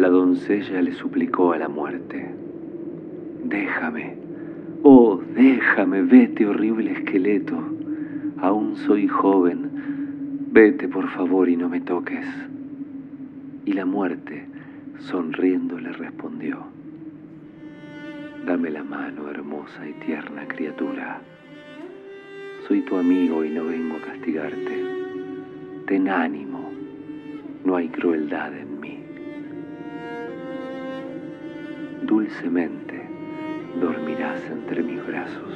la doncella le suplicó a la muerte: déjame, oh, déjame, vete, horrible esqueleto, aún soy joven, vete por favor y no me toques. Y la muerte, sonriendo, le respondió: dame la mano, hermosa y tierna criatura. Soy tu amigo y no vengo a castigarte. Ten ánimo, no hay crueldad en mí. Dulcemente dormirás entre mis brazos.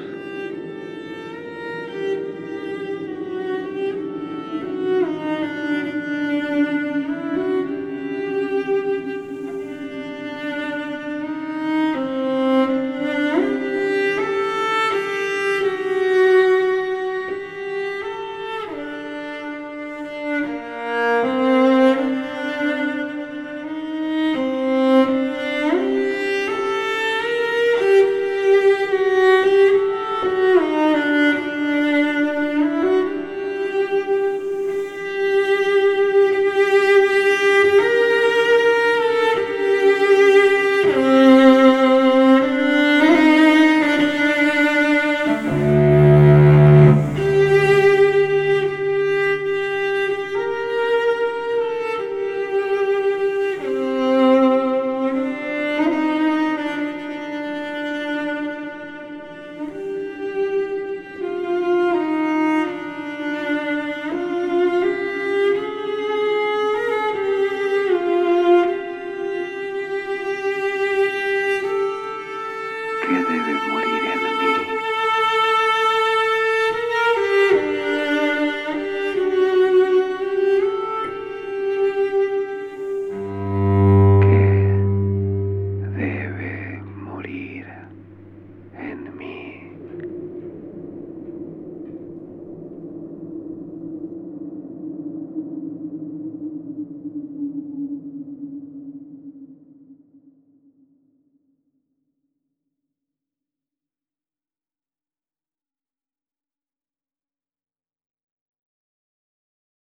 Que debe morir en mí.